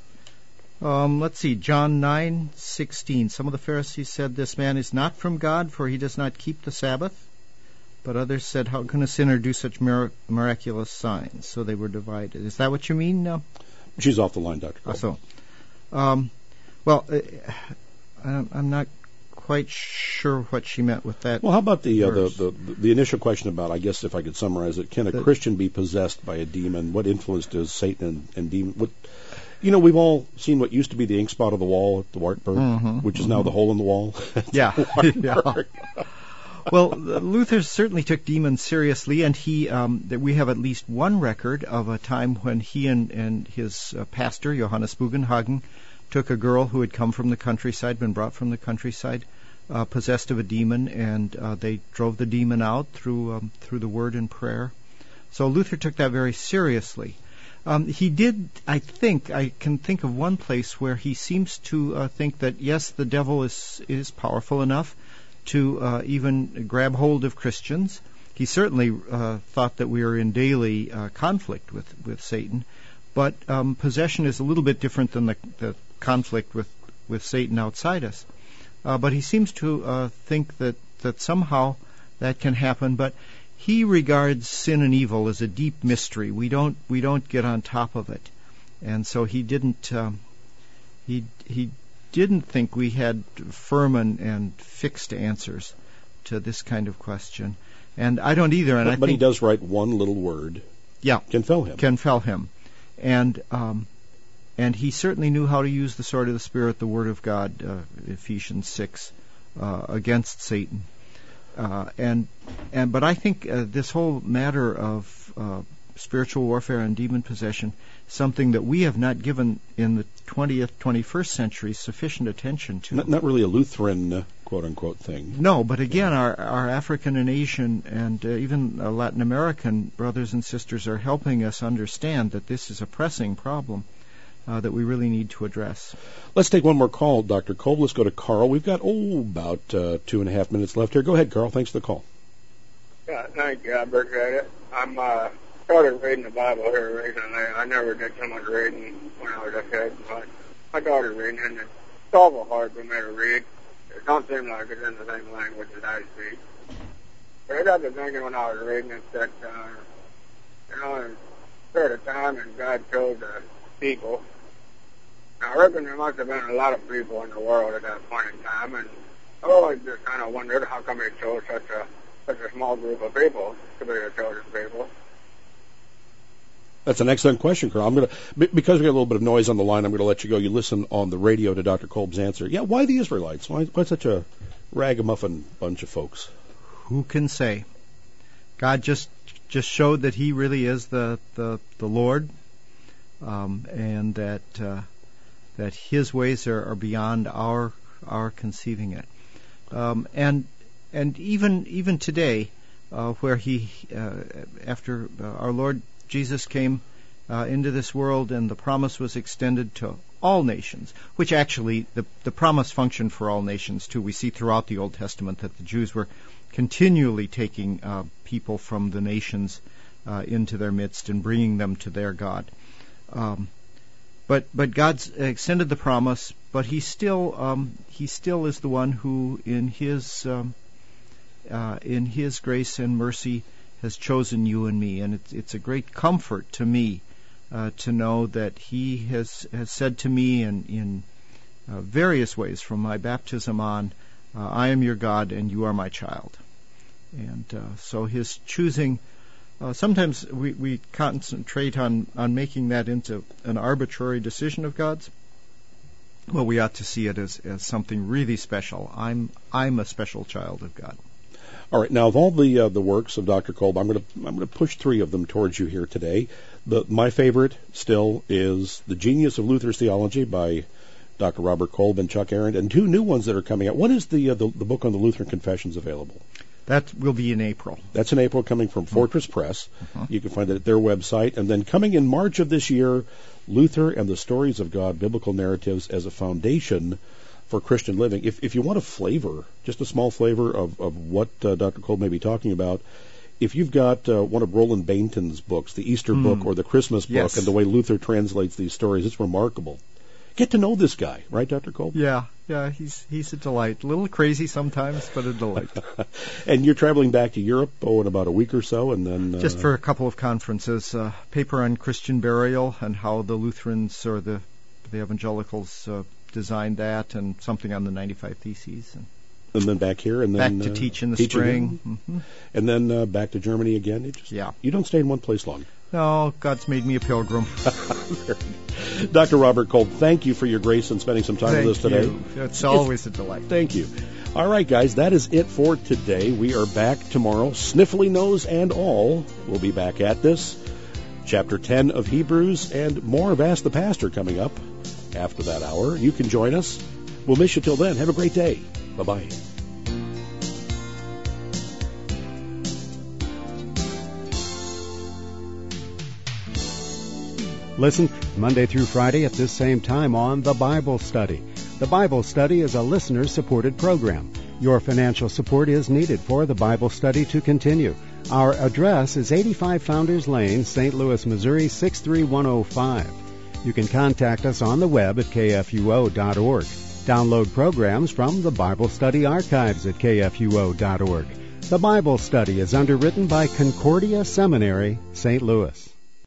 Speaker 3: Um, let's see, John nine sixteen. Some of the Pharisees said, "This man is not from God, for he does not keep the Sabbath." But others said, "How can a sinner do such mir- miraculous signs?" So they were divided. Is that what you mean? No.
Speaker 2: She's off the line, Doctor Kolb.
Speaker 3: Oh, so, um, well, uh, I'm not quite sure what she meant with that.
Speaker 2: Well, how about the, uh, the the the initial question about, I guess if I could summarize it, can a
Speaker 3: the,
Speaker 2: Christian be possessed by a demon? What influence does Satan and, and demon? What, you know, we've all seen what used to be the ink spot of the wall at the Wartburg,
Speaker 3: mm-hmm,
Speaker 2: which is
Speaker 3: mm-hmm.
Speaker 2: now the hole in the wall.
Speaker 3: Yeah. yeah. Well, Luther certainly took demons seriously, and he um, that we have at least one record of a time when he and, and his uh, pastor, Johannes Bugenhagen, took a girl who had come from the countryside, been brought from the countryside, uh, possessed of a demon, and uh, they drove the demon out through um, through the word and prayer. So Luther took that very seriously. Um, he did, I think, I can think of one place where he seems to uh, think that, yes, the devil is is powerful enough to uh, even grab hold of Christians. He certainly uh, thought that we are in daily uh, conflict with, with Satan, but um, possession is a little bit different than the, the conflict with, with Satan outside us. Uh, but he seems to uh, think that, that somehow that can happen, but he regards sin and evil as a deep mystery. We don't we don't get on top of it, and so he didn't um, he he didn't think we had firm and, and fixed answers to this kind of question, and I don't either. And
Speaker 2: but,
Speaker 3: I
Speaker 2: but
Speaker 3: think,
Speaker 2: he does write one little word.
Speaker 3: Yeah,
Speaker 2: Ken Felham.
Speaker 3: Ken Felham, and um, and he certainly knew how to use the sword of the Spirit, the Word of God, uh, Ephesians six, uh, against Satan. Uh, and and but I think uh, this whole matter of uh, spiritual warfare and demon possession is something that we have not given in the twentieth, twenty-first century sufficient attention to.
Speaker 2: Not, not really a Lutheran uh, quote-unquote thing.
Speaker 3: No, but again, our, our African and Asian and uh, even uh, Latin American brothers and sisters are helping us understand that this is a pressing problem uh, that we really need to address.
Speaker 2: Let's take one more call, Doctor Kolb. Let's go to Carl. We've got, oh, about uh, two and a half minutes left here. Go ahead, Carl. Thanks for the call.
Speaker 18: Yeah, thank you. I appreciate it. I'm uh, started reading the Bible here recently. I never did so much reading when I was a kid, but I started reading, and it's awful hard for me to read. It don't seem like it's in the same language that I speak. But I got to thinking when I was reading it that, uh, you know, in a period of time, and God chose the people. I reckon there must have been a lot of people in the world at that point in time, and I always just kind of wondered how come He chose such a such a small group of people to be the chosen people.
Speaker 2: That's an excellent question, Carl. I'm gonna because we got a little bit of noise on the line. I'm going to let you go. You listen on the radio to Doctor Kolb's answer. Yeah, why the Israelites? Why, why such a ragamuffin bunch of folks?
Speaker 3: Who can say? God just just showed that He really is the the, the Lord, um, and that. Uh, that His ways are, are beyond our our conceiving it, um, and and even even today, uh, where He uh, after uh, our Lord Jesus came uh, into this world, and the promise was extended to all nations, which actually the the promise functioned for all nations too. We see throughout the Old Testament that the Jews were continually taking uh, people from the nations uh, into their midst and bringing them to their God. Um, But but God's extended the promise, but He still um, He still is the one who, in His um, uh, in His grace and mercy, has chosen you and me, and it's it's a great comfort to me uh, to know that He has has said to me in in uh, various ways from my baptism on, uh, I am your God and you are my child, and uh, so His choosing. Uh, sometimes we, we concentrate on, on making that into an arbitrary decision of God's. Well, we ought to see it as, as something really special. I'm I'm a special child of God.
Speaker 2: All right. Now, of all the uh, the works of Doctor Kolb, I'm going to I'm going to push three of them towards you here today. The my favorite still is The Genius of Luther's Theology by Doctor Robert Kolb and Chuck Arendt, and two new ones that are coming out. When is the uh, the, the book on the Lutheran Confessions available?
Speaker 3: That will be in April.
Speaker 2: That's in April, coming from Fortress Press. Uh-huh. You can find it at their website. And then coming in March of this year, Luther and the Stories of God, Biblical Narratives as a Foundation for Christian Living. If if you want a flavor, just a small flavor of, of what uh, Doctor Kolb may be talking about, if you've got uh, one of Roland Bainton's books, the Easter mm. book or the Christmas book,
Speaker 3: yes.
Speaker 2: and the way Luther translates these stories, it's remarkable. Get to know this guy, right, Doctor Kolb?
Speaker 3: Yeah, yeah, he's he's a delight. A little crazy sometimes, but a delight.
Speaker 2: And you're traveling back to Europe, oh, in about a week or so, and then... Uh...
Speaker 3: Just for a couple of conferences. Uh, paper on Christian burial and how the Lutherans or the the evangelicals uh, designed that, and something on the ninety-five Theses. And,
Speaker 2: and then back here, and then...
Speaker 3: Back to
Speaker 2: uh,
Speaker 3: teach in the
Speaker 2: teach
Speaker 3: spring.
Speaker 2: Mm-hmm. And then uh, back to Germany again. You just,
Speaker 3: yeah.
Speaker 2: You don't stay in one place long.
Speaker 3: No, God's made me a pilgrim.
Speaker 2: Doctor Robert Kolb, thank you for your grace and spending some time
Speaker 3: thank
Speaker 2: with us today.
Speaker 3: You. It's always it's, a delight.
Speaker 2: Thank you. All right, guys, that is it for today. We are back tomorrow, sniffly nose and all. We'll be back at this. Chapter ten of Hebrews and more of Ask the Pastor coming up after that hour. You can join us. We'll miss you till then. Have a great day. Bye-bye.
Speaker 1: Listen Monday through Friday at this same time on The Bible Study. The Bible Study is a listener-supported program. Your financial support is needed for The Bible Study to continue. Our address is eighty-five Founders Lane, Saint Louis, Missouri, six three one oh five. You can contact us on the web at k f u o dot org. Download programs from the Bible Study archives at k f u o dot org. The The Bible study is underwritten by Concordia Seminary, Saint Louis.